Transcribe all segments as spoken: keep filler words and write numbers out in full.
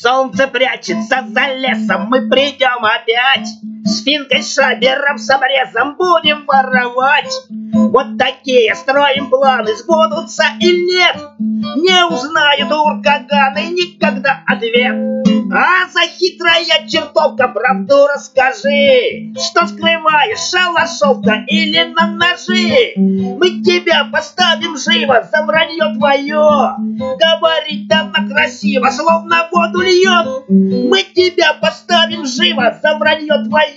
Солнце прячется за лесом, мы придем опять. С финкой, шабером, с обрезом будем воровать. Вот такие строим планы, сбудутся или нет. Не узнают уркаганы никогда ответ. А за хитрая чертовка, правду расскажи. Что скрываешь, шалашовка или на ножи? Мы тебя поставим живо за вранье твое. Говорит она красиво, словно воду льет. Мы тебя поставим живо за вранье твое.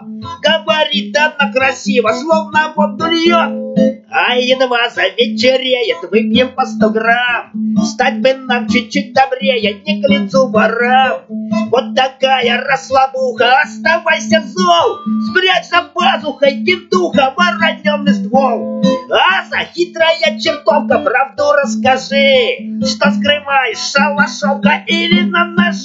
Говорит она красиво, словно воду льет. А едва завечереет, выпьем по сто грамм. Стать бы нам чуть-чуть добрее, не к лицу ворам. Вот такая расслабуха, оставайся зол. Спрячь за пазухой кентуха вороненый ствол. А за хитрая чертовка, правду расскажи. Что скрываешь, шалашовка или на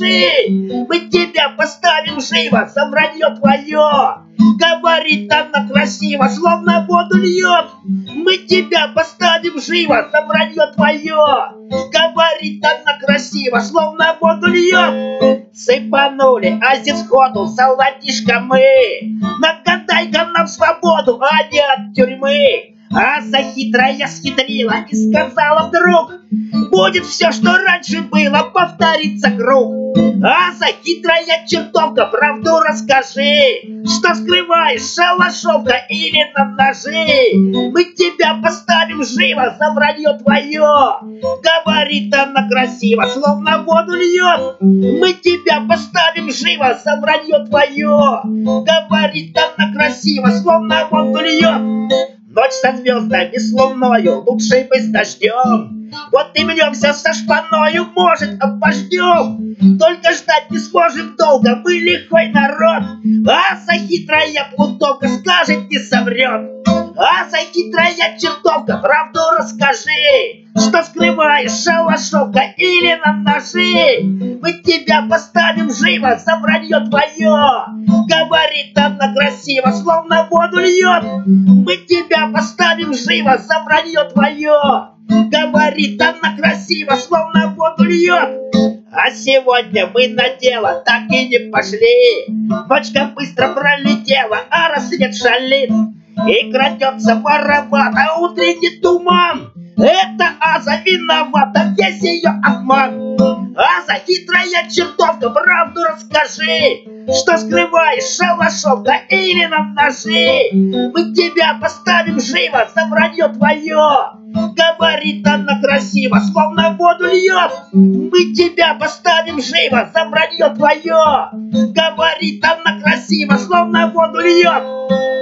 ножи? Мы тебя поставим живо за вранье твое. Говорит она красиво, словно воду льет. Мы тебя поставим живо за вранье твое. Говорит она красиво, словно воду льет. Сыпанули азис сходу, золотишко мы. Нагадай-ка нам свободу, а не от тюрьмы. А за хитрая схитрила и сказала вдруг: будет все, что раньше было, повторится круг. А за хитрая чертовка, правду расскажи. Что скрываешь, шалашовка или на ножи? Мы тебя поставим живо за вранье твое. Говорит она красиво, словно воду льет. Мы тебя поставим живо за вранье твое. Говорит она красиво, словно воду льет. Ночь со звездами, с луною, лучше бы с дождем. Вот и мнемся со шпаною, может, обождем. Только ждать не сможем долго, мы лихой народ. А за хитрая плутовка скажет, не соврет. А за хитрая чертовка, правду расскажи. Что скрываешь, шалашовка или на ножи? Мы тебя поставим живо за вранье твое. Говорит она красиво, словно воду льет. Мы тебя поставим живо за вранье твое. Говорит она красиво, словно воду льет. А сегодня мы на дело так и не пошли. Ночка быстро пролетела, а рассвет шалит. И крадется воровато утренний туман. Это Аза виновата, весь ее обман. Аза хитрая чертовка, правду расскажи. Что скрываешь, шалашовка или на ножи? Мы тебя поставим живо за вранье твое. Говорит она красиво, словно воду льет. Мы тебя поставим живо за вранье твое. Говорит она красиво, словно воду льет.